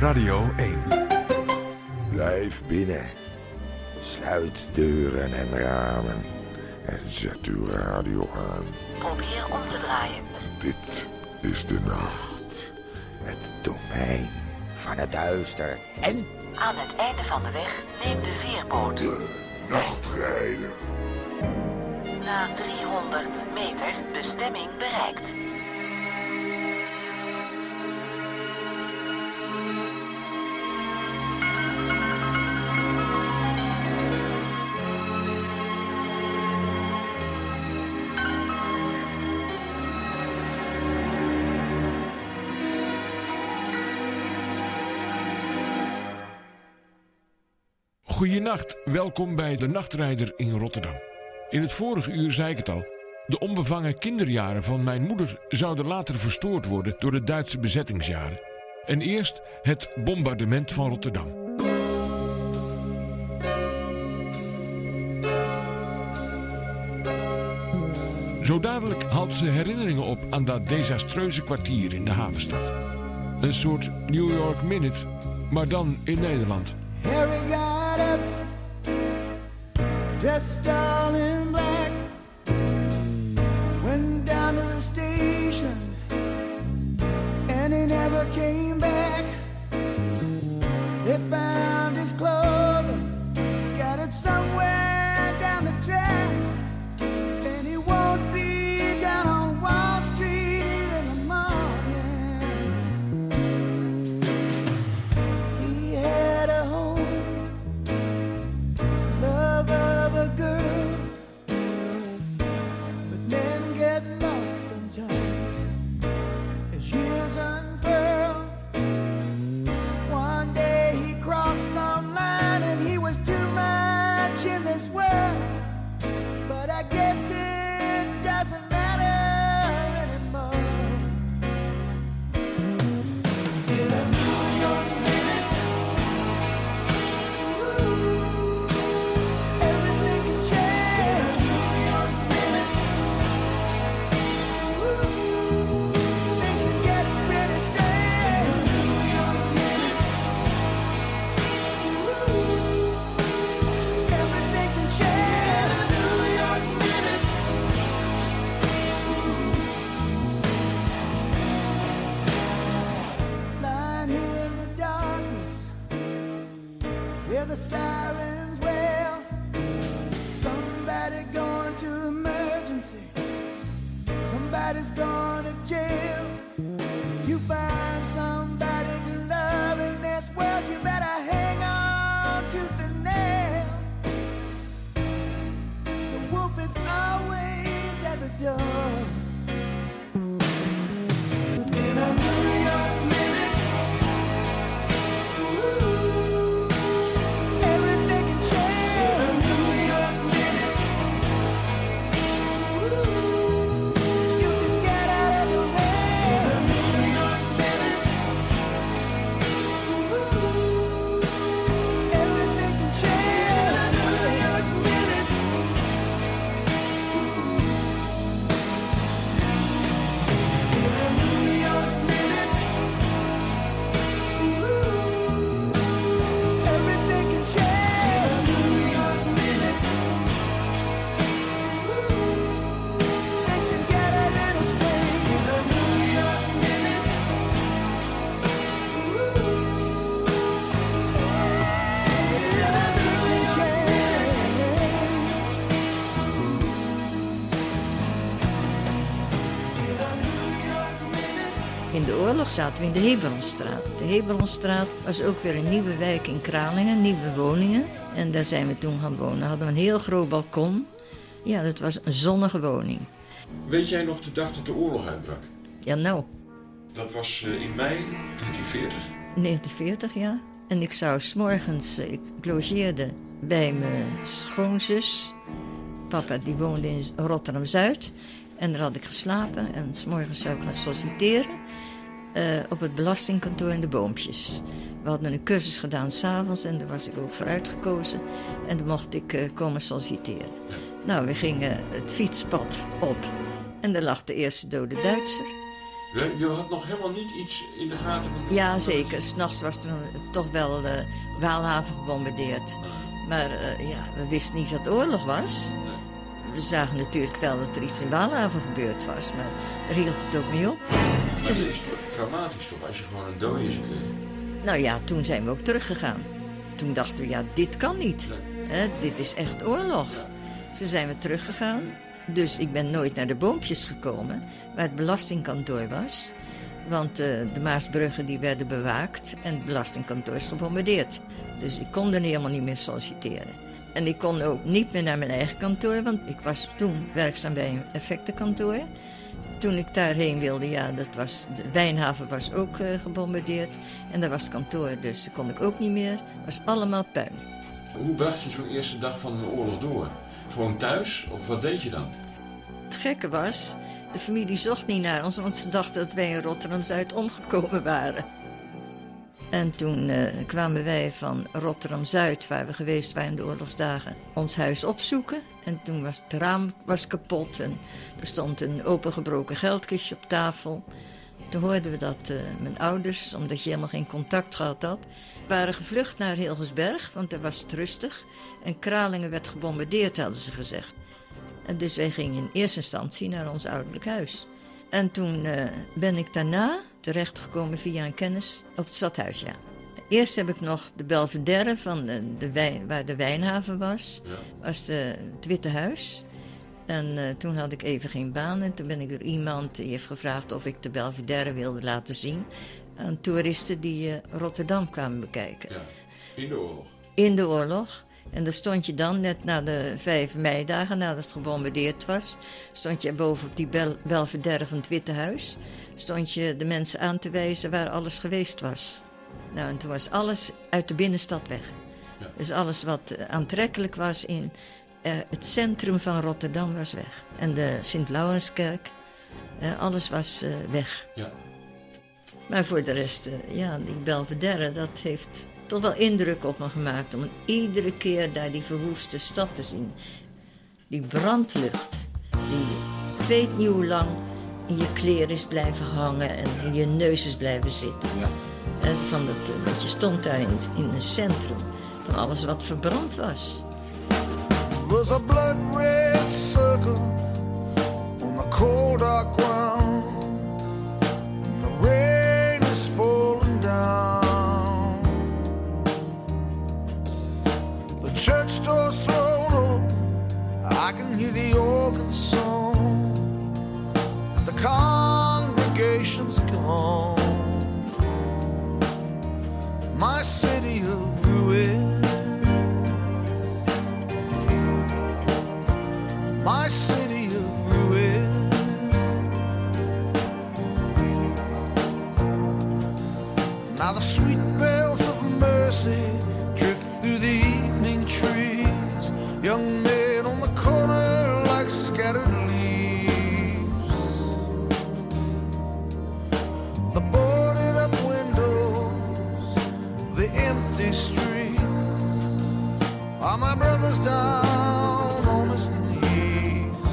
Radio 1. Blijf binnen. Sluit deuren en ramen. En zet uw radio aan. Probeer om te draaien. Dit is de nacht. Het domein van het duister. En aan het einde van de weg neem de veerboot. De nachtrijder. Na 300 meter bestemming bereikt. Goedenacht, welkom bij de Nachtrijder in Rotterdam. In het vorige uur zei ik het al. De onbevangen kinderjaren van mijn moeder zouden later verstoord worden door de Duitse bezettingsjaren. En eerst het bombardement van Rotterdam. Zo dadelijk haalt ze herinneringen op aan dat desastreuze kwartier in de havenstad. Een soort New York Minute, maar dan in Nederland. Harry got up, dressed all in black, went down to the station, and he never came back. They found his clothing scattered somewhere down the track, and he won't be down on Wall Street in the morning. He had a home, love of a girl, but men get lost sometimes as years unfurl. One day he crossed some line and he was too much in this world, but I guess it doesn't matter anymore. In a New York minute, everything can change. New York minute, things are getting pretty strange. New York minute, everything can change. New York minute. Lying here in the darkness, hear the sirens wail. Somebody going to emergency, somebody's going to jail. You find somebody to love in this world, you better hang on tooth and nail. The wolf is always at the door. In a New York minute, everything can change. In a New York minute, you can get out of the way. In a New York minute, everything can change. In a New York minute. In a New York minute, everything can change. In a New York minute, things can get a little strange. In a New York minute, everything can change. In a New York minute. In de oorlog zaten we in de Hebronstraat. De Hebronstraat was ook weer een nieuwe wijk in Kralingen, nieuwe woningen. En daar zijn we toen gaan wonen. Hadden we een heel groot balkon. Ja, dat was een zonnige woning. Weet jij nog de dag dat de oorlog uitbrak? Ja, nou, Dat was in mei 1940. 1940, ja. En ik zou 's morgens, ik logeerde bij mijn schoonzus. Papa die woonde in Rotterdam-Zuid. En daar had ik geslapen. En 's morgens zou ik gaan solliciteren op het belastingkantoor in de Boompjes. We hadden een cursus gedaan 's avonds en daar was ik ook voor uitgekozen. En dan mocht ik komen solliciteren. Nou, we gingen het fietspad op. En daar lag de eerste dode Duitser. Je had nog helemaal niet iets in de gaten? Ja, zeker. 's Nachts was er toch wel Waalhaven gebombardeerd. Maar we wisten niet dat het oorlog was. We zagen natuurlijk wel dat er iets in Waalhaven gebeurd was, maar daar hield het ook niet op. Maar dat is traumatisch toch, als je gewoon een dode ziet liggen? Nou ja, toen zijn we ook teruggegaan. Toen dachten we, ja, dit kan niet. Dit is echt oorlog. Zo zijn we teruggegaan. Dus ik ben nooit naar de boompjes gekomen, waar het belastingkantoor was. Want de Maasbruggen die werden bewaakt en het belastingkantoor is gebombardeerd. Dus ik kon er helemaal niet meer solliciteren. En ik kon ook niet meer naar mijn eigen kantoor, want ik was toen werkzaam bij een effectenkantoor. Toen ik daarheen wilde, de Wijnhaven was ook gebombardeerd. En daar was het kantoor, dus dat kon ik ook niet meer. Het was allemaal puin. Hoe bracht je zo'n eerste dag van de oorlog door? Gewoon thuis? Of wat deed je dan? Het gekke was, de familie zocht niet naar ons, want ze dachten dat wij in Rotterdam-Zuid omgekomen waren. En toen kwamen wij van Rotterdam-Zuid, waar we geweest waren in de oorlogsdagen, ons huis opzoeken. En toen was het raam kapot en er stond een opengebroken geldkistje op tafel. Toen hoorden we dat mijn ouders, omdat je helemaal geen contact gehad had, waren gevlucht naar Hilgersberg, want daar was het rustig. En Kralingen werd gebombardeerd, hadden ze gezegd. En dus wij gingen in eerste instantie naar ons ouderlijk huis. En toen ben ik daarna terechtgekomen via een kennis op het stadhuis, ja. Eerst heb ik nog de Belvedere van waar de Wijnhaven was, was het Witte Huis. En toen had ik even geen baan en toen ben ik door iemand die heeft gevraagd of ik de Belvedere wilde laten zien aan toeristen die Rotterdam kwamen bekijken. Ja, in de oorlog? In de oorlog. En daar stond je dan, net na de 5 meidagen, nadat het gebombardeerd was, stond je boven op die Belvedere van het Witte Huis, stond je de mensen aan te wijzen waar alles geweest was. Nou, en toen was alles uit de binnenstad weg. Ja. Dus alles wat aantrekkelijk was in het centrum van Rotterdam was weg. En de Sint-Laurenskerk, alles was weg. Ja. Maar voor de rest, die Belvedere, dat heeft toch wel indruk op me gemaakt om iedere keer daar die verwoeste stad te zien. Die brandlucht, die ik weet niet hoe lang in je kleren is blijven hangen en in je neus is blijven zitten. Ja. Want je stond daar in een centrum van alles wat verbrand was. There was a blood red circle on the cold dark ground, and the rain is falling down. The church door's thrown up, I can hear the organ song, and the congregation's gone. My city of ruins, my city of ruins. Now the sweet bells of mercy drift through the evening trees, young men on the corner like scattered leaves. The boarded up windows, the empty streets, are my brothers down on his knees.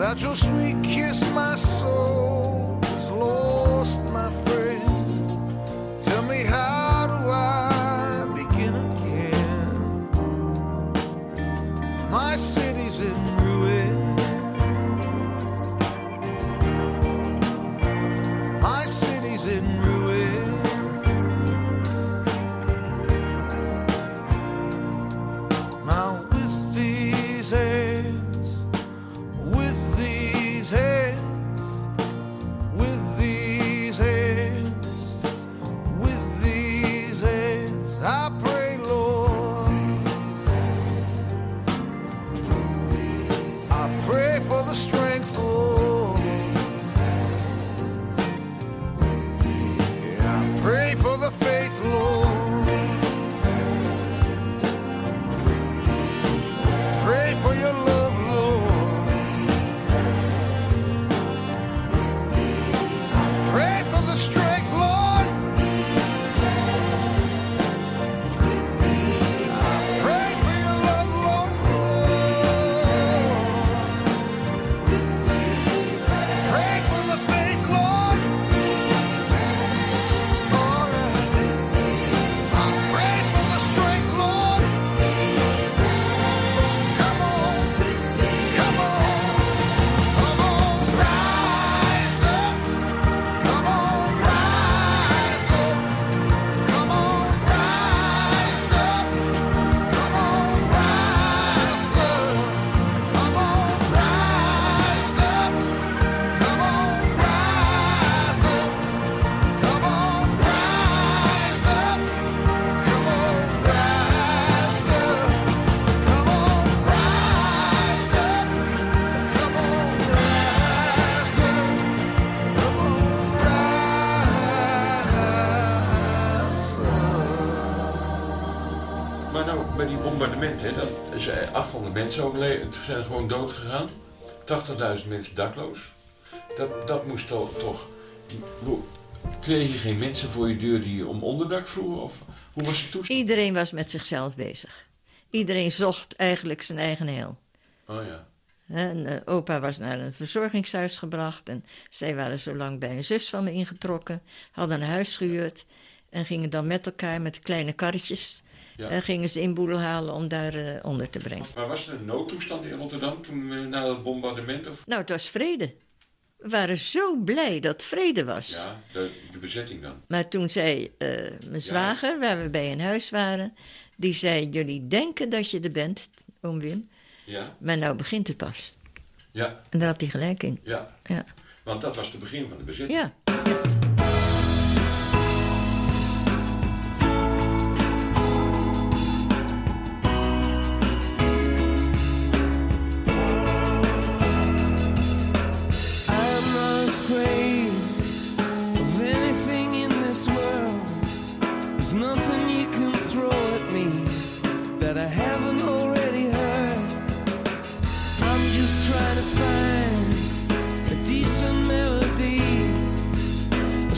Without your sweet kiss, my soul is lost, my friend. Tell me, how do I begin again? My city's in ruins. My city's in ruins. Now with these hands, with these hands, with these hands, with these hands, I pray, Lord. I pray for the strength, Lord. Yeah, I pray for the faith, Lord. Pray for your love, Lord. Pray for the strength, Lord. Pray for your love, Lord. Pray for the faith, Lord. Lord, I pray for the strength, Lord. Come on, come on, come on, rise up. Come on, rise up. Come on, rise up. Come on, rise up. Come on, rise up. Come on, rise up. Come on, rise up. Come on, rise up. Come on, rise up. Come on, rise up. Come on, rise up. Maar nou, bij die bombardementen, dat is 800 mensen overleden. Toen zijn er gewoon dood gegaan. 80.000 mensen dakloos. Dat moest toch... Kreeg je geen mensen voor je deur die om onderdak vroegen? Of hoe was het toestand? Iedereen was met zichzelf bezig. Iedereen zocht eigenlijk zijn eigen heil. Oh ja. En opa was naar een verzorgingshuis gebracht. En zij waren zo lang bij een zus van me ingetrokken. Hadden een huis gehuurd. En gingen dan met elkaar met kleine karretjes. Ja. Gingen ze inboedel halen om daar onder te brengen. Maar was er een noodtoestand in Rotterdam toen na het bombardement? Of? Nou, het was vrede. We waren zo blij dat vrede was. Ja, de bezetting dan. Maar toen zei mijn zwager, waar we bij een huis waren... die zei, jullie denken dat je er bent, oom Wim... Ja, maar nou begint het pas. ja, En daar had hij gelijk in. ja. Ja. Want dat was het begin van de bezetting. Ja. I'm not afraid of anything in this world. There's nothing you can throw at me that I haven't already heard. I'm just trying to find a decent melody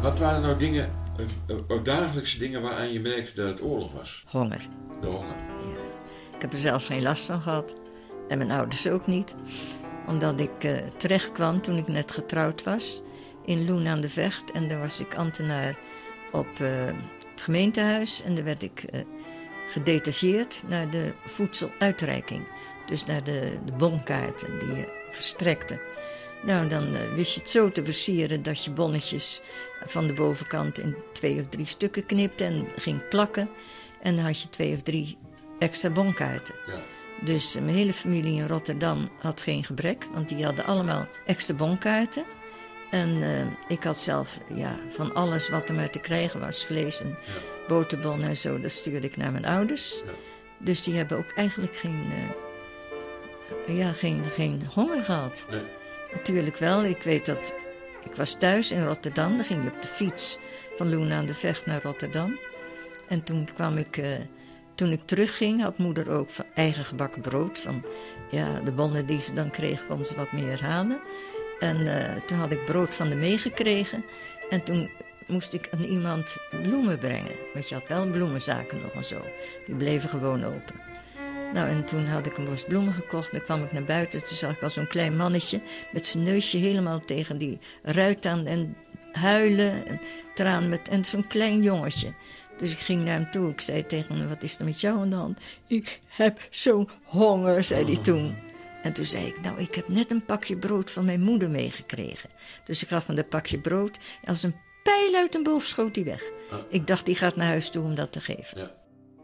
Wat waren nou dingen, dagelijkse dingen waaraan je merkte dat het oorlog was? Honger. De honger. Ja. Ik heb er zelf geen last van gehad. En mijn ouders ook niet. Omdat ik terecht kwam toen ik net getrouwd was. In Loen aan de Vecht. En daar was ik ambtenaar op het gemeentehuis. En daar werd ik gedetacheerd naar de voedseluitreiking. Dus naar de bonkaarten die je verstrekte. Nou, dan wist je het zo te versieren dat je bonnetjes van de bovenkant in 2 of 3 stukken knipte en ging plakken. En dan had je 2 of 3 extra bonkaarten. Ja. Dus mijn hele familie in Rotterdam had geen gebrek, want die hadden allemaal extra bonkaarten. En ik had zelf van alles wat er maar te krijgen was, vlees en boterbonnen en zo, dat stuurde ik naar mijn ouders. Ja. Dus die hebben ook eigenlijk geen honger gehad. Nee. Natuurlijk wel. Ik weet dat ik was thuis in Rotterdam. Dan ging je op de fiets van Loen aan de Vecht naar Rotterdam. En toen kwam ik, toen ik terugging, had moeder ook van eigen gebakken brood. Van de bonnen die ze dan kreeg, kon ze wat meer halen. En toen had ik brood van de meegekregen. En toen moest ik aan iemand bloemen brengen. Want je had wel bloemenzaken nog en zo. Die bleven gewoon open. Nou, en toen had ik een bos bloemen gekocht. Dan kwam ik naar buiten. Toen zag ik al zo'n klein mannetje met zijn neusje helemaal tegen die ruit aan. En huilen en tranen en zo'n klein jongetje. Dus ik ging naar hem toe. Ik zei tegen hem, wat is er met jou aan de hand? Ik heb zo'n honger, zei hij toen. En toen zei ik, nou, ik heb net een pakje brood van mijn moeder meegekregen. Dus ik gaf hem dat pakje brood. En als een pijl uit een boog schoot hij weg. Ik dacht, die gaat naar huis toe om dat te geven. Ja.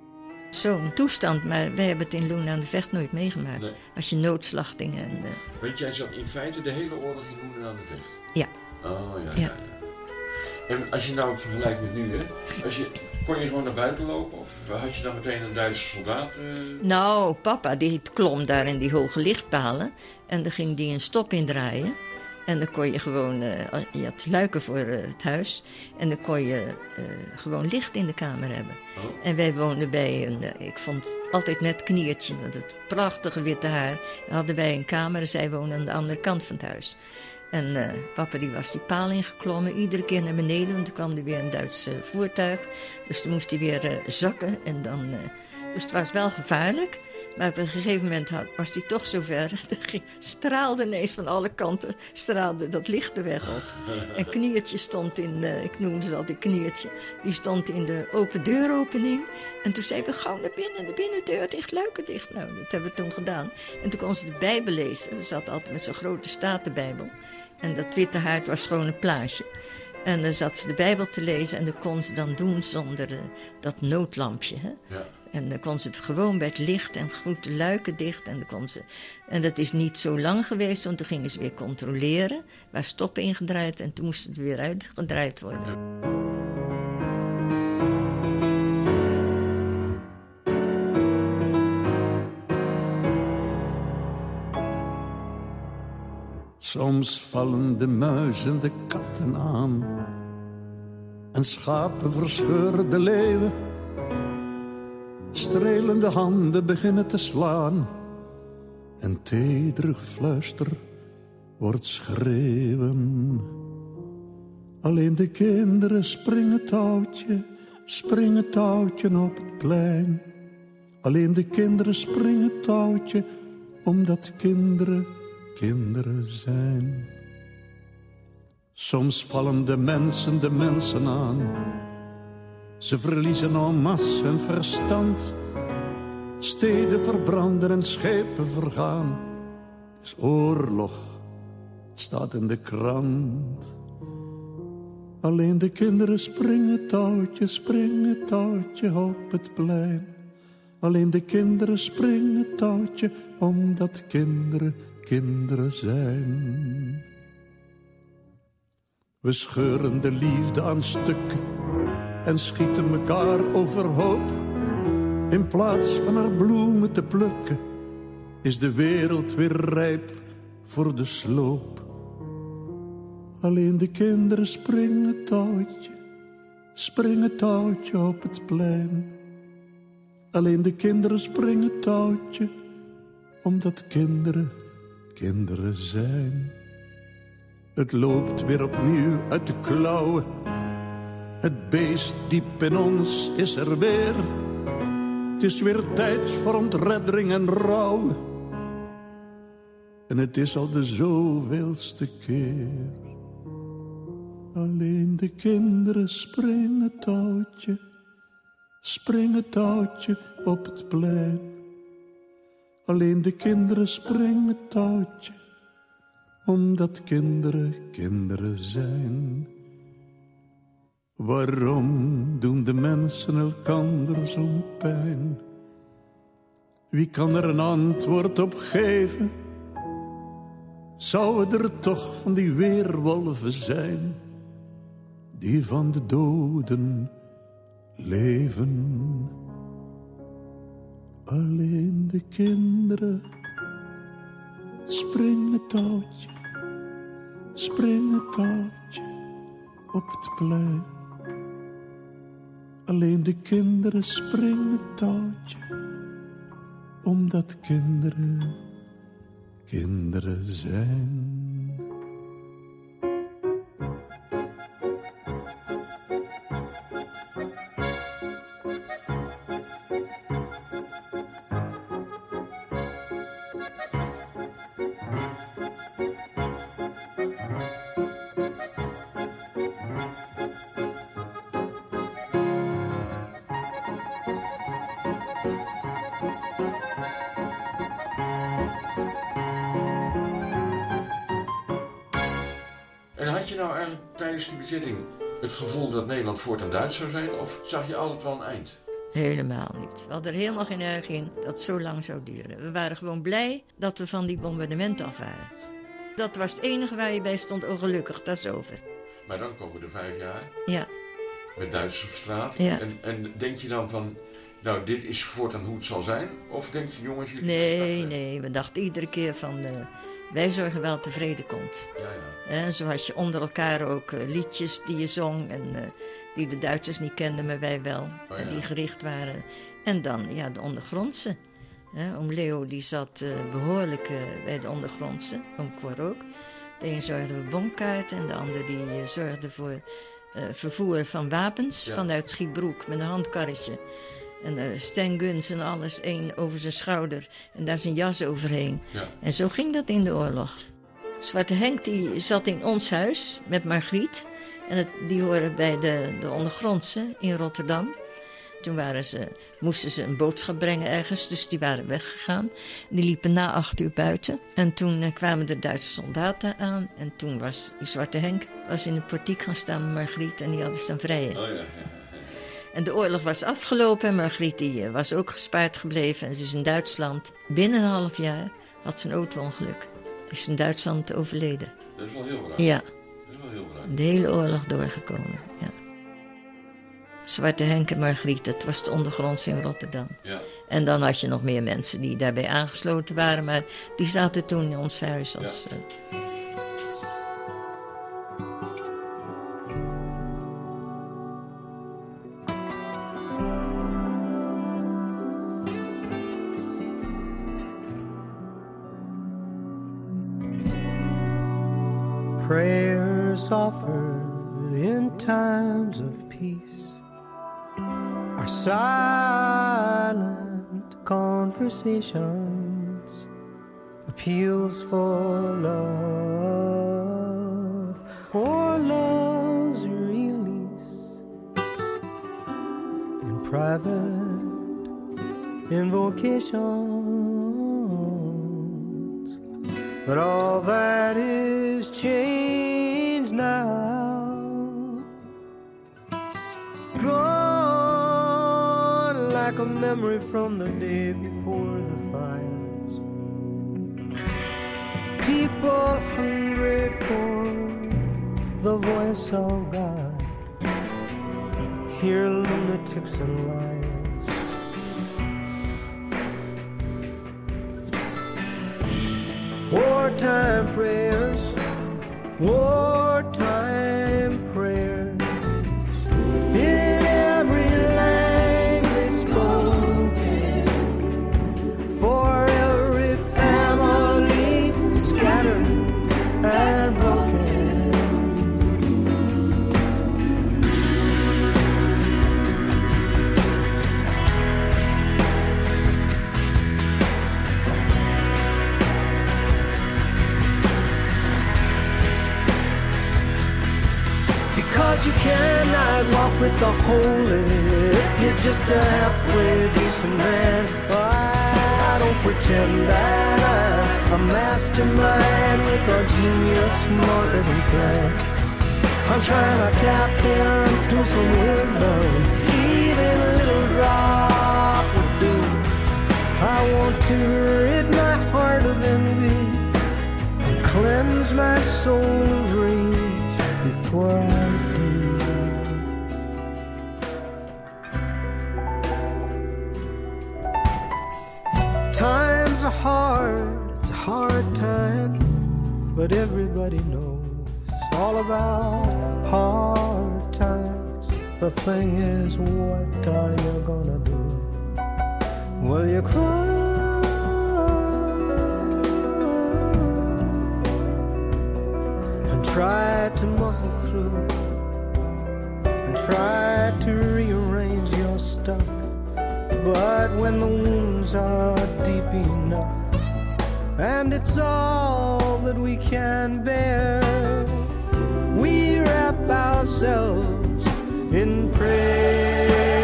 Zo'n toestand, maar wij hebben het in Loen aan de Vecht nooit meegemaakt. Nee. Als je noodslachtingen en... Want jij zat in feite de hele oorlog in Loen aan de Vecht? Ja. Oh, ja. En als je nou vergelijkt met nu, hè? Kon je gewoon naar buiten lopen? Of had je dan meteen een Duitse soldaat? Nou, papa, die klom daar in die hoge lichtpalen. En dan ging die een stop indraaien. En dan kon je gewoon, je had luiken voor het huis. En dan kon je gewoon licht in de kamer hebben. Oh. En wij woonden bij ik vond altijd net Kniertje, met het prachtige witte haar. Dan hadden wij een kamer en zij woonden aan de andere kant van het huis. En papa die was die paal ingeklommen, iedere keer naar beneden, want er kwam er weer een Duits voertuig. Dus dan moest hij weer zakken. En dan, dus het was wel gevaarlijk. Maar op een gegeven moment was hij toch zover. Straalde ineens van alle kanten, straalde dat licht de weg op. En Kniertje stond ik noemde ze altijd Kniertje, die stond in de open deuropening. En toen zei we, gauw naar binnen, de binnendeur dicht, luiken dicht. Nou, dat hebben we toen gedaan. En toen kon ze de Bijbel lezen. Ze zat altijd met zo'n grote Statenbijbel. En dat witte haar was gewoon een plaatje. En dan zat ze de Bijbel te lezen en dat kon ze dan doen zonder dat noodlampje. Hè? Ja. En dan kon ze gewoon bij het licht en goed de luiken dicht. En dat is niet zo lang geweest, want toen gingen ze weer controleren. Waar stoppen ingedraaid en toen moest het weer uitgedraaid worden. Ja. Soms vallen de muizen de katten aan. En schapen verscheuren de leeuwen. Strelende handen beginnen te slaan. En tederig fluister wordt schreeuwen. Alleen de kinderen springen touwtje op het plein. Alleen de kinderen springen touwtje, omdat kinderen zijn. Soms vallen de mensen aan. Ze verliezen en masse hun verstand. Steden verbranden en schepen vergaan. Het is oorlog, het staat in de krant. Alleen de kinderen springen touwtje op het plein. Alleen de kinderen springen touwtje, omdat kinderen zijn. We scheuren de liefde aan stukken en schieten mekaar overhoop. In plaats van haar bloemen te plukken, is de wereld weer rijp voor de sloop. Alleen de kinderen springen touwtje op het plein. Alleen de kinderen springen touwtje, omdat kinderen zijn. Het loopt weer opnieuw uit de klauwen Het beest diep in ons is er weer. Het is weer tijd voor ontreddering en rouw. En het is al de zoveelste keer. Alleen de kinderen springen touwtje op het plein. Alleen de kinderen springen touwtje, omdat kinderen kinderen zijn. Waarom doen de mensen elkander zo'n pijn? Wie kan er een antwoord op geven? Zouden er toch van die weerwolven zijn, die van de doden leven? Alleen de kinderen springen touwtje op het plein. Alleen de kinderen springen touwtje, omdat kinderen kinderen zijn. En had je nou eigenlijk tijdens die bezetting het gevoel dat Nederland voortaan Duits zou zijn? Of zag je altijd wel een eind? Helemaal niet. We hadden er helemaal geen erg in dat het zo lang zou duren. We waren gewoon blij dat we van die bombardementen af waren. Dat was het enige waar je bij stond, oh gelukkig, dat is over. Maar dan komen er 5 jaar. Ja. Met Duitsers op straat. Ja. En denk je dan van, nou dit is voortaan hoe het zal zijn? Of denk je jongens, jullie... Nee, we dachten iedere keer van... wij zorgen wel tevreden komt. Ja. Zoals je onder elkaar ook liedjes die je zong... en die de Duitsers niet kenden, maar wij wel. En die gericht waren. En dan de ondergrondse. Oom Leo die zat behoorlijk bij de ondergrondse. Oom Cor ook. De een zorgde voor bonkaarten en de ander die zorgde voor vervoer van wapens... vanuit Schiebroek met een handkarretje. En stenguns en alles, één over zijn schouder en daar zijn jas overheen. Ja. En zo ging dat in de oorlog. Zwarte Henk die zat in ons huis met Margriet. En die horen bij de ondergrondse in Rotterdam. Toen moesten ze een boodschap brengen ergens, dus die waren weggegaan. Die liepen na 8 uur buiten. En toen kwamen de Duitse soldaten aan. En toen was Zwarte Henk in de portiek gaan staan met Margriet en die hadden staan vrijen. Oh ja. En de oorlog was afgelopen en Margriet die was ook gespaard gebleven. En ze is in Duitsland, binnen een half jaar, had ze een auto-ongeluk. Is in Duitsland overleden. Dat is wel heel raar. Ja. Dat is wel heel raar. De hele oorlog doorgekomen, ja. Zwarte Henk en Margriet, dat was de ondergronds in Rotterdam. Ja. En dan had je nog meer mensen die daarbij aangesloten waren, maar die zaten toen in ons huis als... Prayers offered in times of peace are silent conversations, appeals for love or love's release in private invocations. But all that is changed now, gone like a memory from the day before the fires. People hungry for the voice of God, hear lunatics and liars. Wartime prayers, wartime prayers, in every language spoken, for every family scattered and broken. you cannot walk with the holy if you're just a halfway decent man. I don't pretend that I'm a mastermind with a genius marketing plan. I'm trying to tap into some wisdom, even a little drop would do. I want to rid my heart of envy and cleanse my soul of rage before I'm through. Times are hard, it's a hard time, but everybody knows all about hard times. The thing is, what are you gonna do? Will you cry and try to muscle through and try to rearrange your stuff? But when the wounds are deep enough and it's all that we can bear, we wrap ourselves in prayer.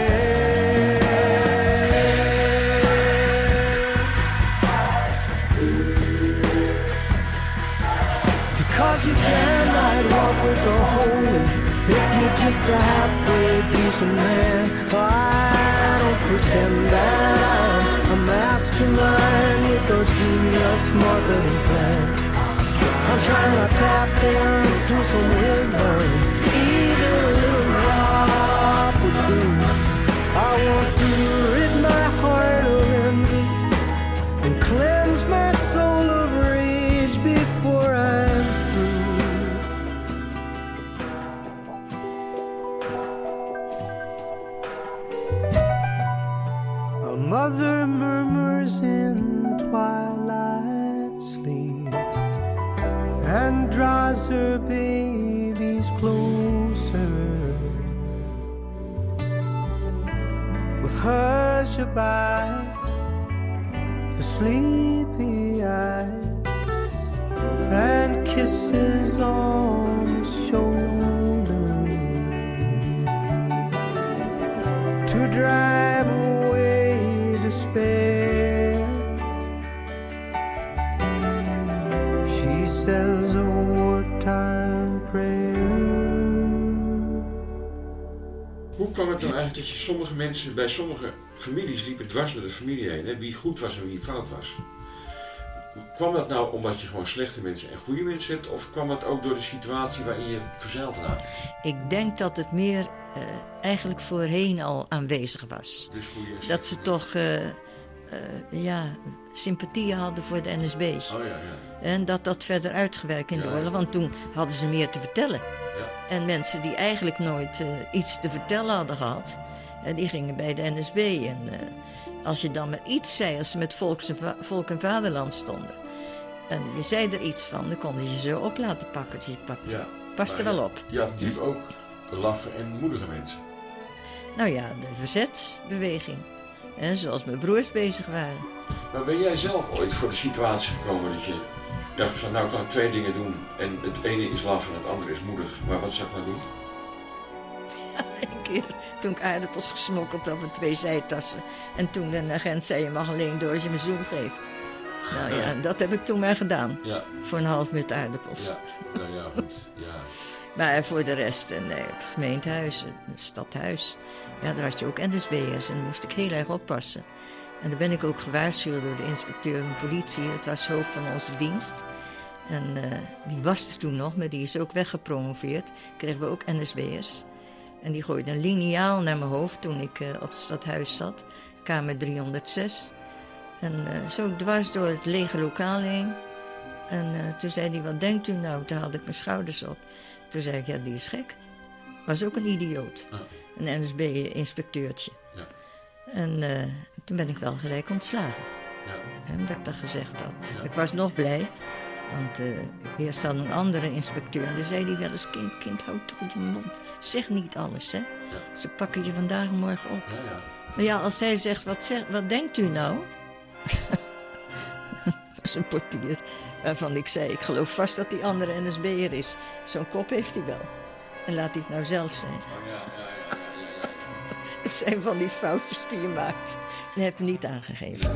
Because you cannot walk with the holy if you're just a halfway decent man. I don't pretend that I'm a mastermind with a genius marketing plan. I'm trying to tap into some wisdom, even a little drop would do. I want to rid my heart of envy and cleanse my soul of rage before I'm through. A mother murmurs in twilight sleep and draws her babies closer with hush-up eyes for sleepy eyes and kisses on the shoulder to drive away despair. She says a wartime prayer. Hoe kwam het nou eigenlijk dat je sommige mensen, bij sommige families liepen dwars door de familie heen, hè? Wie goed was en wie fout was? Kwam dat nou omdat je gewoon slechte mensen en goede mensen hebt, of kwam dat ook door de situatie waarin je verzeild raakt? Ik denk dat het meer eigenlijk voorheen al aanwezig was. Dus goede en Dat ze toch sympathie hadden voor de NSB. Oh ja. En dat verder uitgewerkt in de oorlog, want toen hadden ze meer te vertellen. Ja. En mensen die eigenlijk nooit iets te vertellen hadden gehad, die gingen bij de NSB. En als je dan maar iets zei, als ze met volk en vaderland stonden, en je zei er iets van, dan konden je ze op laten pakken. Dus je paste wel op. Je had natuurlijk ook laffe en moedige mensen. Nou ja, de verzetsbeweging. En zoals mijn broers bezig waren. Maar ben jij zelf ooit voor de situatie gekomen dat je dacht van, nou kan ik 2 dingen doen en het ene is laf en het andere is moedig, maar wat zou ik nou doen? Een keer toen ik aardappels gesmokkeld had met 2 zijtassen. En toen de agent zei, je mag alleen door als je me zoen geeft. Nou ja, dat heb ik toen maar gedaan. Ja. Voor een half minuut aardappels. Ja, nou ja, goed. Ja. Maar voor de rest, het gemeentehuis, het stadhuis. Ja, daar had je ook NSB'ers en daar moest ik heel erg oppassen. En daar ben ik ook gewaarschuwd door de inspecteur van politie. Dat was hoofd van onze dienst. En die was er toen nog, maar die is ook weggepromoveerd. Kregen we ook NSB'ers. En die gooide een liniaal naar mijn hoofd toen ik op het stadhuis zat. Kamer 306. En zo dwars door het lege lokaal heen. En toen zei hij, wat denkt u nou? Toen haalde ik mijn schouders op. Toen zei ik, ja, die is gek. Was ook een idioot. Ah. Een NSB-inspecteurtje. Ja. En toen ben ik wel gelijk ontslagen. Ja. Omdat ik dat gezegd had. Ja. Ik was nog blij. Want eerst had een andere inspecteur. En dan zei hij wel eens, kind, houd toch je mond. Zeg niet alles, hè. Ja. Ze pakken je vandaag en morgen op. Ja. Maar ja, als hij zegt, wat denkt u nou? Dat was een portier waarvan ik zei, ik geloof vast dat die andere NSB'er is. Zo'n kop heeft hij wel. En laat hij het nou zelf zijn. Het zijn van die foutjes die je maakt. En heb je niet aangegeven.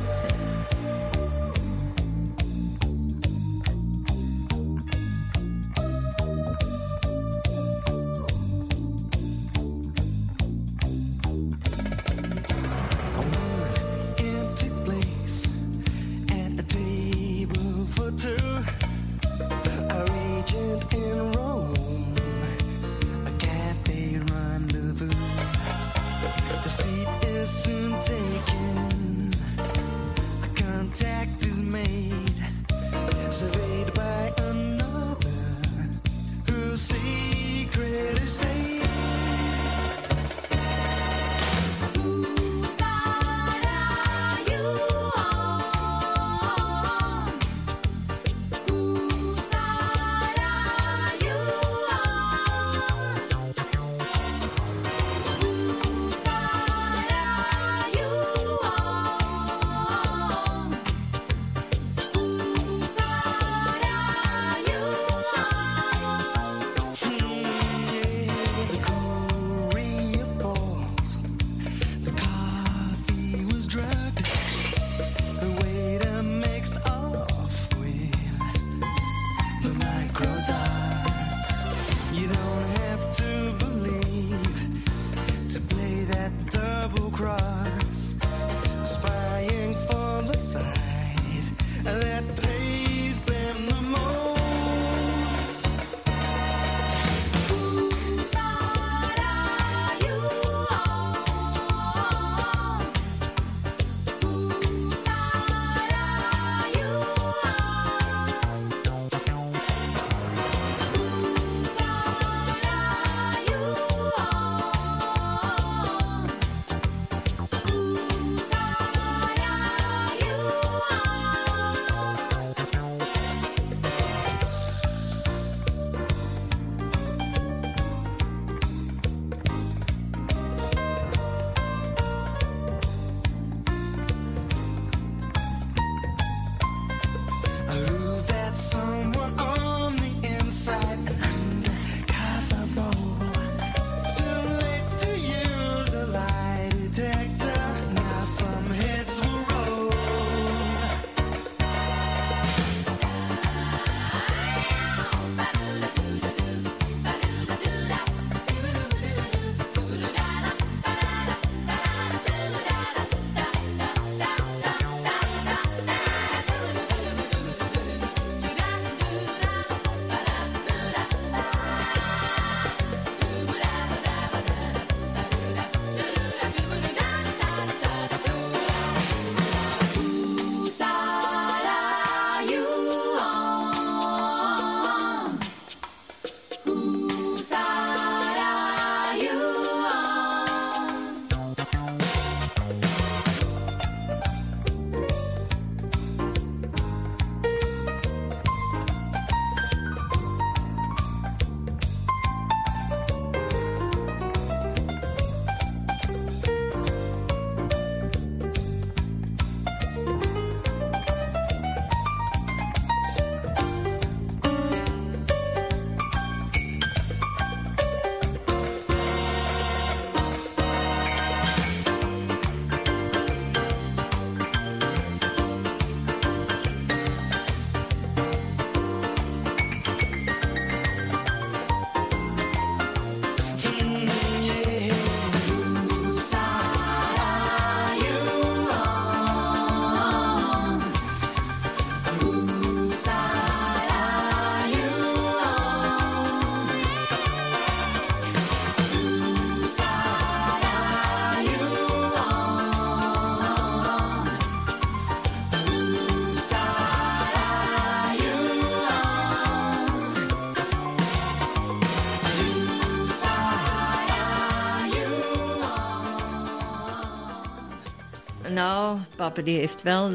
Nou, papa die heeft wel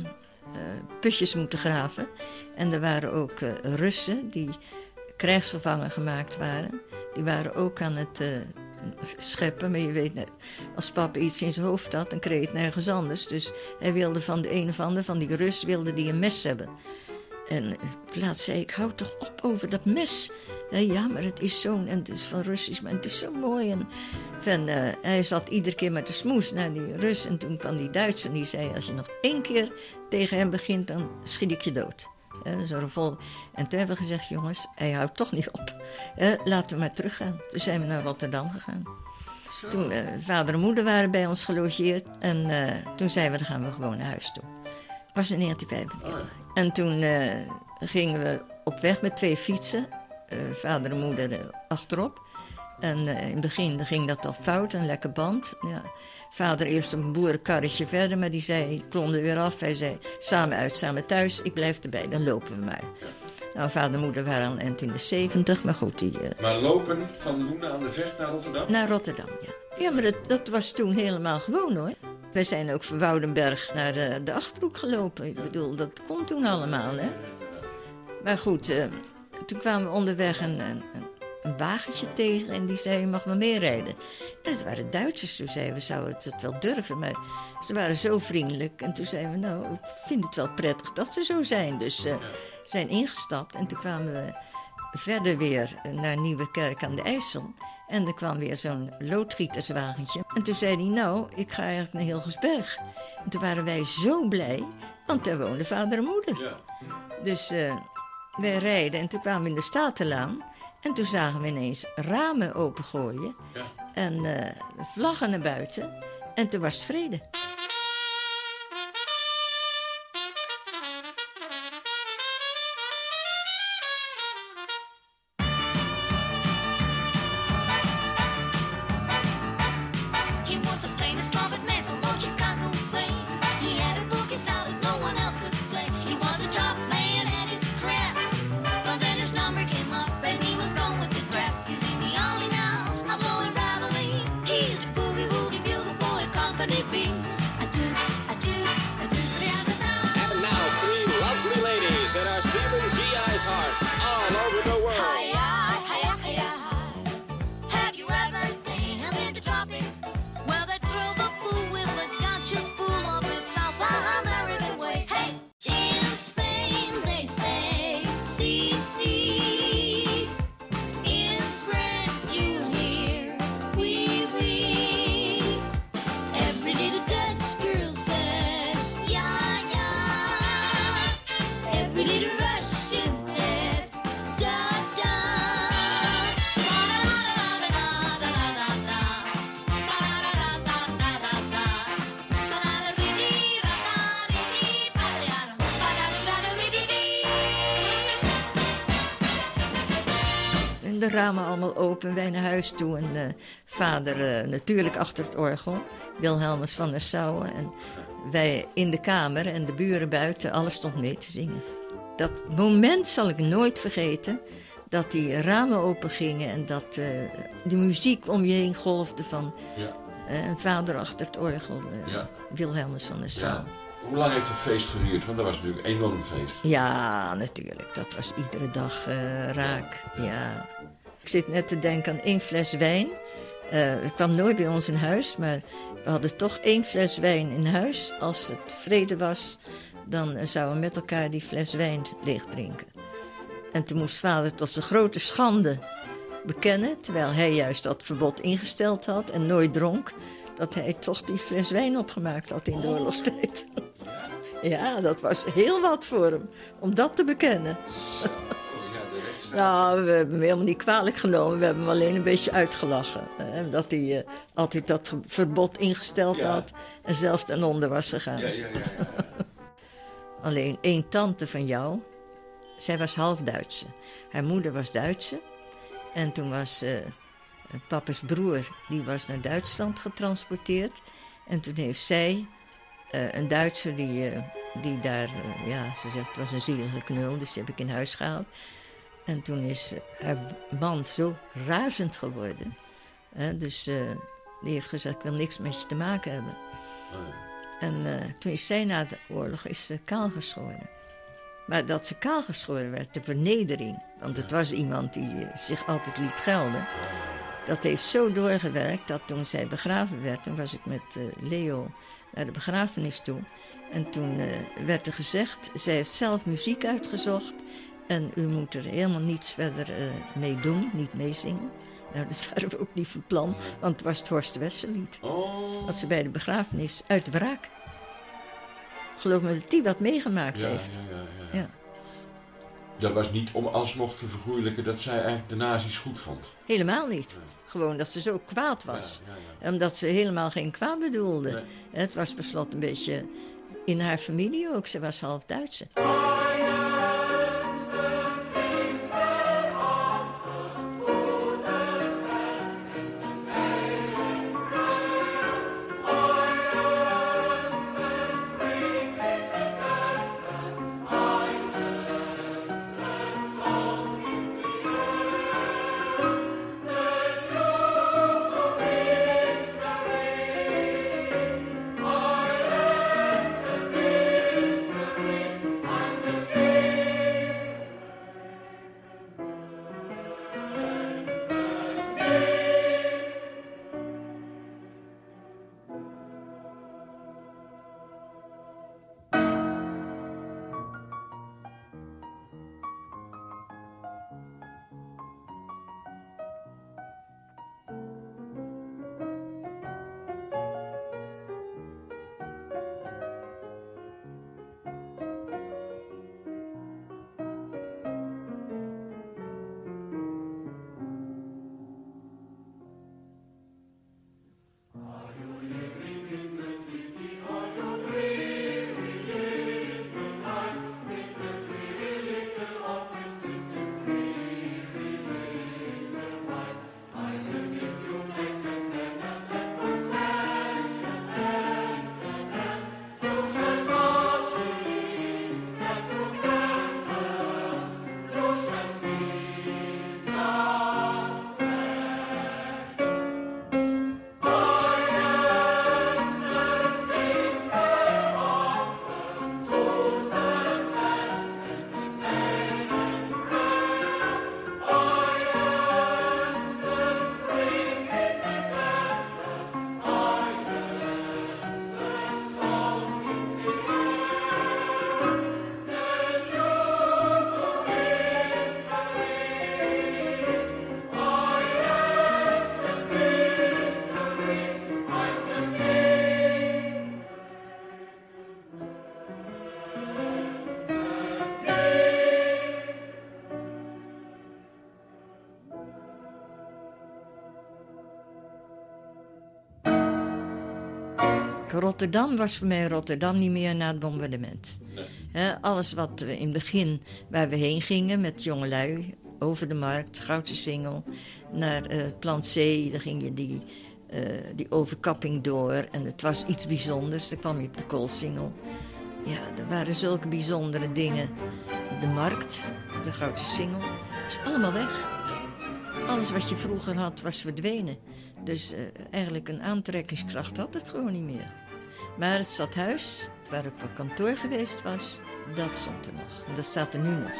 putjes moeten graven. En er waren ook Russen die krijgsgevangen gemaakt waren. Die waren ook aan het scheppen. Maar je weet, als papa iets in zijn hoofd had, dan kreeg hij het nergens anders. Dus hij wilde van de een of ander, van die Rus, wilde die een mes hebben. En laatst zei ik, hou toch op over dat mes. Ja, maar het is zo'n, en het is van Russisch, maar het is zo mooi. En hij zat iedere keer met de smoes naar die Rus. En toen kwam die Duitser en die zei, als je nog 1 keer tegen hem begint, dan schiet ik je dood. Dus en toen hebben we gezegd, jongens, hij houdt toch niet op. Laten we maar teruggaan. Toen zijn we naar Rotterdam gegaan. Zo. Toen vader en moeder waren bij ons gelogeerd. En toen zeiden we, dan gaan we gewoon naar huis toe. Het was in 1945. Oh. En toen gingen we op weg met 2 fietsen. Vader en moeder achterop. En in het begin ging dat al fout, een lekker band. Ja. Vader eerst op een boerenkarretje verder, maar die zei, klom er weer af. Hij zei, samen uit, samen thuis, ik blijf erbij, dan lopen we maar. Ja. Nou, vader en moeder waren al eind in de 70, maar goed. Maar lopen van Loenen aan de Vecht naar Rotterdam? Naar Rotterdam, ja. Ja, maar dat was toen helemaal gewoon, hoor. Wij zijn ook van Woudenberg naar de Achterhoek gelopen. Ik bedoel, dat kon toen allemaal, hè. Maar goed, toen kwamen we onderweg een wagentje tegen en die zei, je mag maar meerijden. En het waren Duitsers, toen zeiden we, zouden het wel durven, maar ze waren zo vriendelijk. En toen zeiden we, nou, ik vind het wel prettig dat ze zo zijn. Dus zijn ingestapt en toen kwamen we verder weer naar Nieuwerkerk aan de IJssel. En er kwam weer zo'n loodgieterswagentje. En toen zei hij, nou, ik ga eigenlijk naar Hilgersberg. En toen waren wij zo blij, want daar woonden vader en moeder. Ja. Dus wij rijden en toen kwamen we in de Statenlaan. En toen zagen we ineens ramen opengooien. Ja. En vlaggen naar buiten. En toen was het vrede. De ramen allemaal open, wij naar huis toe en vader natuurlijk achter het orgel, Wilhelmus van Nassau en wij in de kamer en de buren buiten, alles stond mee te zingen. Dat moment zal ik nooit vergeten, dat die ramen open gingen en dat de muziek om je heen golfde van een vader achter het orgel, Wilhelmus van Nassau. Ja. Hoe lang heeft het feest geduurd? Want dat was natuurlijk een enorm feest. Ja, natuurlijk. Dat was iedere dag raak. Ja. Ik zit net te denken aan 1 fles wijn. Het kwam nooit bij ons in huis, maar we hadden toch 1 fles wijn in huis. Als het vrede was, dan zouden we met elkaar die fles wijn leeg drinken. En toen moest vader tot zijn grote schande bekennen, terwijl hij juist dat verbod ingesteld had en nooit dronk, dat hij toch die fles wijn opgemaakt had in de oorlogstijd. Ja, dat was heel wat voor hem, om dat te bekennen. Nou, we hebben hem helemaal niet kwalijk genomen. We hebben hem alleen een beetje uitgelachen. Dat hij altijd dat verbod ingesteld had en zelf ten onder was gegaan. Ja. Alleen 1 tante van jou, zij was half Duitse. Haar moeder was Duitse. En toen was papa's broer, die was naar Duitsland getransporteerd. En toen heeft zij een Duitser die daar, ze zegt het was een zielige knul, dus die heb ik in huis gehaald. En toen is haar man zo razend geworden. Dus die heeft gezegd, ik wil niks met je te maken hebben. En toen is zij na de oorlog kaal geschoren. Maar dat ze kaal geschoren werd, de vernedering. Want het was iemand die zich altijd liet gelden. Dat heeft zo doorgewerkt dat toen zij begraven werd, toen was ik met Leo naar de begrafenis toe. En toen werd er gezegd, zij heeft zelf muziek uitgezocht En u moet er helemaal niets verder mee doen, niet meezingen. Nou, dat waren we ook niet van plan, want het was het Horst Wessel-lied. Oh. Wat ze bij de begrafenis uit wraak. Geloof me dat die wat meegemaakt heeft. Ja. Dat was niet om alsnog te vergoeilijken dat zij eigenlijk de nazi's goed vond. Helemaal niet. Nee. Gewoon dat ze zo kwaad was. Ja. Omdat ze helemaal geen kwaad bedoelde. Nee. Het was beslot een beetje in haar familie ook. Ze was half Duitse. Rotterdam was voor mij Rotterdam niet meer na het bombardement. Nee. Alles wat we in het begin, waar we heen gingen met jongelui, over de markt, Goudse Singel, naar Plan C, daar ging je die overkapping door en het was iets bijzonders. Dan kwam je op de Koolsingel. Ja, er waren zulke bijzondere dingen. De markt, de Goudse Singel, is allemaal weg. Alles wat je vroeger had, was verdwenen. Dus eigenlijk een aantrekkingskracht had het gewoon niet meer. Maar het stadhuis, waar ik op kantoor geweest was, dat stond er nog. En dat staat er nu nog.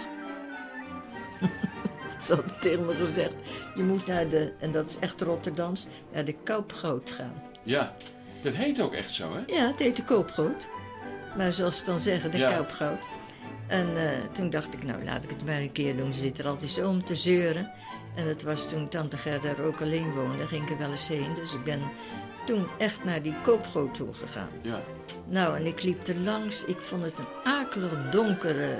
Ze hadden tegen me gezegd, je moet naar en dat is echt Rotterdams, naar de Koopgoot gaan. Ja, dat heet ook echt zo, hè? Ja, het heet de Koopgoot. Maar zoals ze dan zeggen, de Koopgoot. En toen dacht ik, nou laat ik het maar een keer doen. Ze zit er altijd zo om te zeuren. En dat was toen tante Gerda er ook alleen woonde, daar ging ik er wel eens heen. Dus ik ben toen echt naar die Koopgoot toe gegaan. Ja. Nou, en ik liep er langs. Ik vond het een akelig donkere,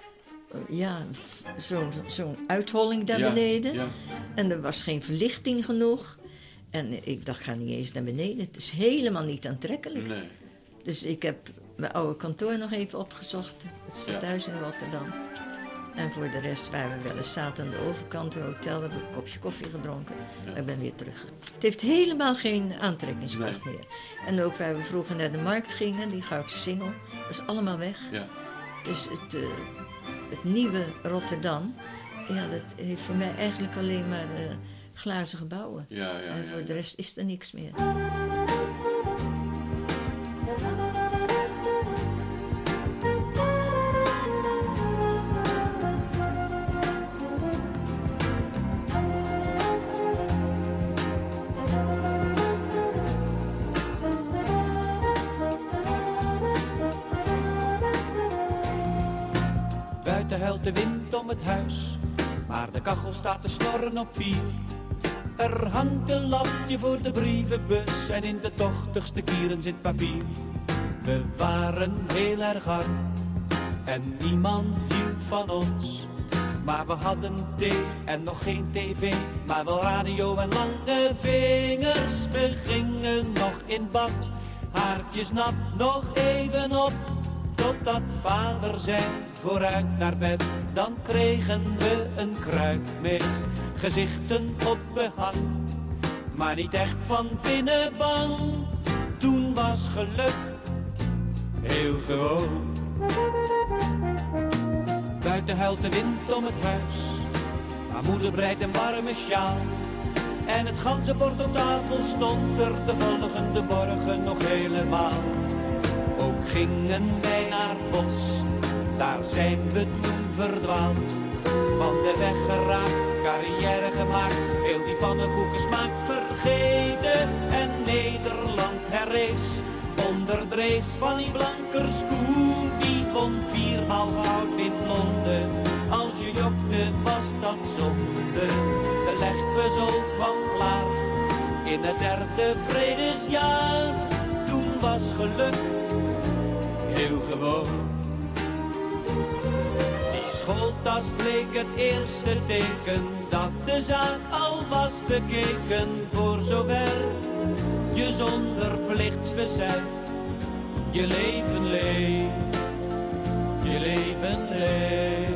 zo'n uitholling daar beneden. Ja. En er was geen verlichting genoeg. En ik dacht, ga niet eens naar beneden. Het is helemaal niet aantrekkelijk. Nee. Dus ik heb mijn oude kantoor nog even opgezocht. Het stadhuis in Rotterdam. En voor de rest waren we wel eens zaten aan de overkant, een hotel, we hebben een kopje koffie gedronken. Ja. Maar ik ben weer terug. Het heeft helemaal geen aantrekkingskracht meer. En ook waar we vroeger naar de markt gingen, die Goudse Singel, dat is allemaal weg. Ja. Dus het nieuwe Rotterdam, ja, dat heeft voor mij eigenlijk alleen maar glazen gebouwen. Ja, en voor de rest is er niks meer. Buiten huilt de wind om het huis, maar de kachel staat te snorren op 4. Er hangt een lampje voor de brievenbus en in de tochtigste kieren zit papier. We waren heel erg arm en niemand hield van ons. Maar we hadden thee en nog geen tv, maar wel radio en lange vingers. We gingen nog in bad, haartjes nat, nog even op. Totdat vader zei, vooruit naar bed. Dan kregen we een kruik mee, gezichten op behang. Maar niet echt van binnen bang. Toen was geluk heel gewoon. Buiten huilt de wind om het huis, maar moeder breidt een warme sjaal. En het ganzenbord op tafel stond er de volgende morgen nog helemaal. Ook gingen wij naar het bos, daar zijn we toen verdwaald. Van de weg geraakt, carrière gemaakt, heel die pannenkoekensmaak vergeten. En Nederland herrees onder de race van die Blankerskoen. Die won 4-maal goud in Londen. Als je jokte was dat zonde. De legpuzzel kwam klaar in het 3e vredesjaar. Toen was geluk heel gewoon. Die schooltas bleek het eerste teken dat de zaak al was bekeken. Voor zover je zonder plichtsbesef je leven leeft, je leven leeft.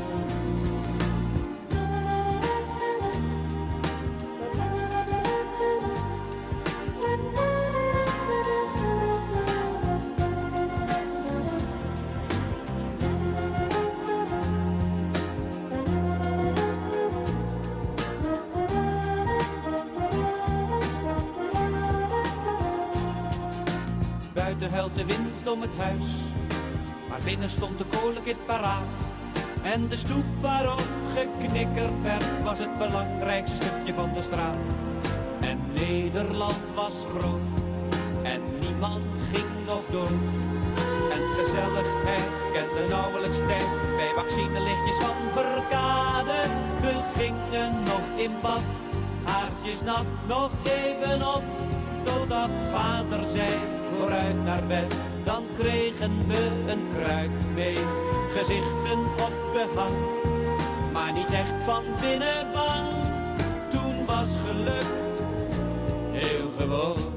Huilt de wind om het huis, maar binnen stond de kolenkit paraat. En de stoep waarop geknikkerd werd, was het belangrijkste stukje van de straat. En Nederland was groot, en niemand ging nog dood. En gezelligheid kende nauwelijks tijd, bij vaccinelichtjes van Verkade. We gingen nog in bad, haartjes nat, nog even op. Totdat vader zei, vooruit naar bed. Dan kregen we een kruik mee, gezichten op behang. Maar niet echt van binnen bang. Toen was geluk heel gewoon.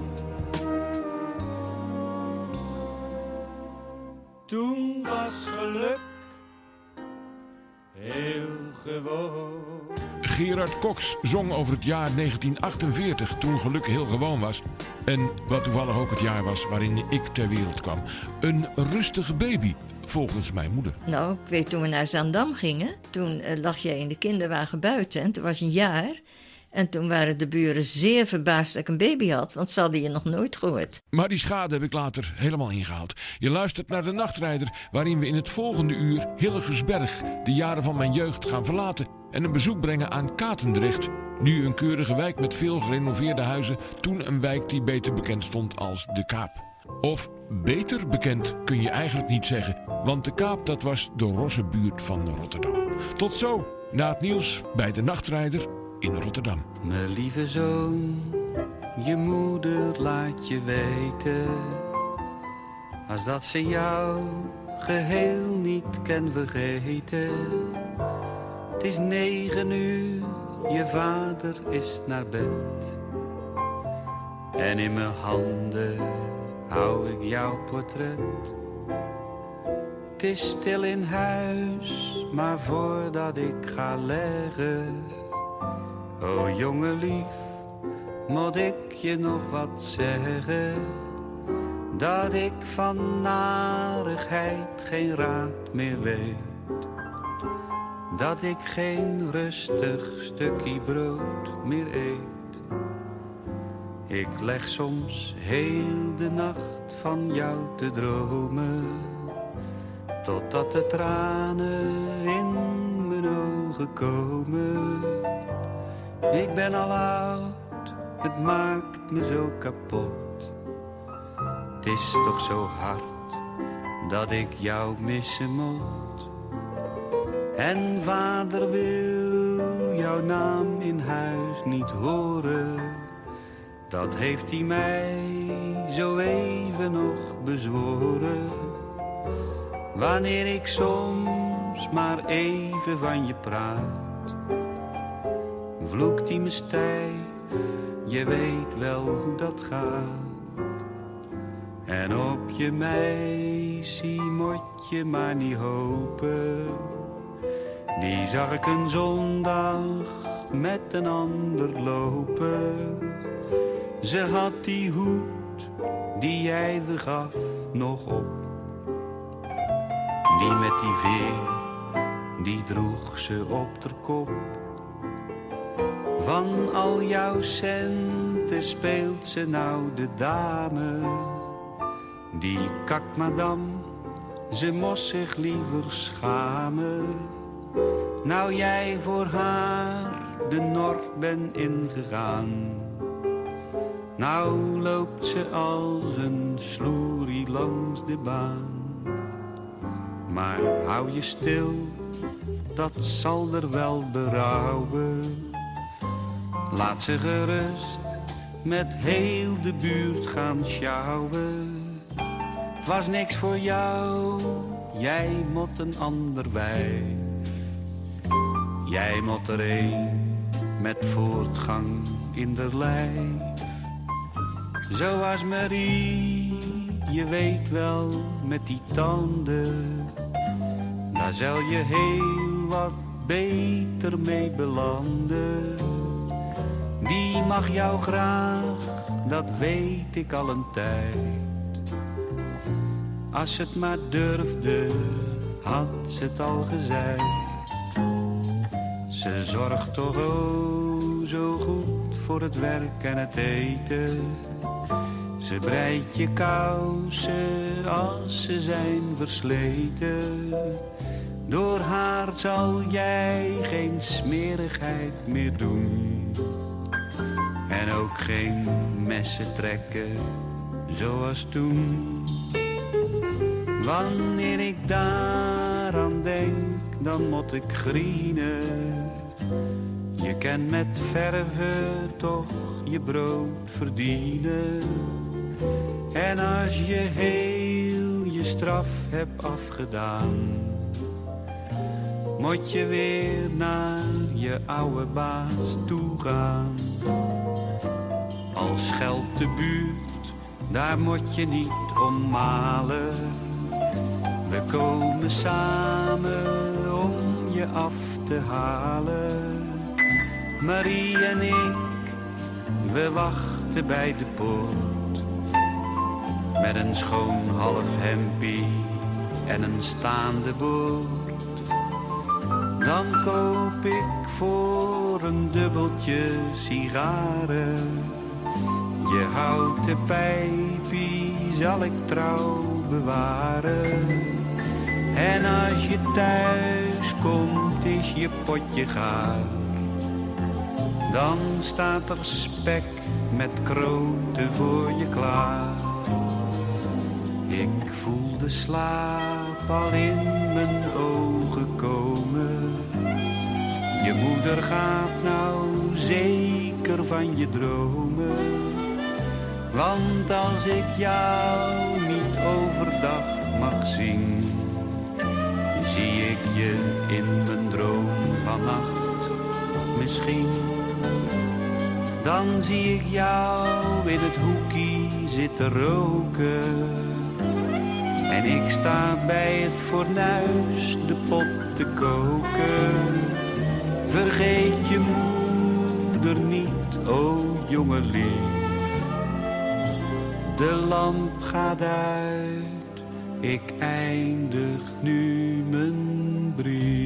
Toen was geluk heel gewoon. Gerard Cox zong over het jaar 1948, toen geluk heel gewoon was. En wat toevallig ook het jaar was waarin ik ter wereld kwam. Een rustige baby, volgens mijn moeder. Nou, ik weet toen we naar Zaandam gingen, toen lag jij in de kinderwagen buiten. En toen was je een jaar. En toen waren de buren zeer verbaasd dat ik een baby had, want ze hadden je nog nooit gehoord. Maar die schade heb ik later helemaal ingehaald. Je luistert naar De Nachtrijder, waarin we in het volgende uur Hillegersberg, de jaren van mijn jeugd, gaan verlaten en een bezoek brengen aan Katendrecht. Nu een keurige wijk met veel gerenoveerde huizen, toen een wijk die beter bekend stond als De Kaap. Of beter bekend kun je eigenlijk niet zeggen, want De Kaap, dat was de rosse buurt van Rotterdam. Tot zo, na het nieuws bij De Nachtrijder in Rotterdam. Mijn lieve zoon, je moeder laat je weten, als dat ze jou geheel niet kan vergeten. Het is 9 uur, je vader is naar bed. En in mijn handen hou ik jouw portret. Het is stil in huis, maar voordat ik ga leggen, o jongen lief, moet ik je nog wat zeggen. Dat ik van narigheid geen raad meer weet. Dat ik geen rustig stukje brood meer eet. Ik leg soms heel de nacht van jou te dromen, totdat de tranen in mijn ogen komen. Ik ben al oud, het maakt me zo kapot. Het is toch zo hard dat ik jou missen moet. En vader wil jouw naam in huis niet horen. Dat heeft hij mij zo even nog bezworen. Wanneer ik soms maar even van je praat, vloekt hij me stijf, je weet wel hoe dat gaat. En op je meisje moet je maar niet hopen. Die zag ik een zondag met een ander lopen. Ze had die hoed die jij er gaf nog op. Die met die veer, die droeg ze op de kop. Van al jouw centen speelt ze nou de dame. Die kakmadam, ze moest zich liever schamen. Nou jij voor haar de Noord ben ingegaan. Nou loopt ze als een sloerie langs de baan. Maar hou je stil, dat zal er wel berouwen. Laat ze gerust met heel de buurt gaan sjouwen. Het was niks voor jou, jij moet een ander wijf. Jij moet er een met voortgang in der lijf. Zoals Marie, je weet wel, met die tanden. Daar zal je heel wat beter mee belanden. Die mag jou graag, dat weet ik al een tijd. Als ze het maar durfde, had ze het al gezeid. Ze zorgt toch oh zo goed voor het werk en het eten. Ze breidt je kousen als ze zijn versleten. Door haar zal jij geen smerigheid meer doen. En ook geen messen trekken zoals toen. Wanneer ik daaraan denk, dan moet ik grienen. Je kan met verven toch je brood verdienen. En als je heel je straf hebt afgedaan, moet je weer naar je oude baas toe gaan. Al scheldt de buurt, daar moet je niet om malen. We komen samen om je af te halen. Marie en ik, we wachten bij de poort. Met een schoon half hempie en een staande boord. Dan koop ik voor een dubbeltje sigaren. Je houten pijpie zal ik trouw bewaren. En als je thuis komt is je potje gaar. Dan staat er spek met kroten voor je klaar. Ik voel de slaap al in mijn ogen komen. Je moeder gaat nou zeker van je dromen. Want als ik jou niet overdag mag zien, zie ik je in mijn droom vannacht misschien. Dan zie ik jou in het hoekie zitten roken. En ik sta bij het fornuis de pot te koken. Vergeet je moeder niet, o jonge lief. De lamp gaat uit, ik eindig nu mijn brief.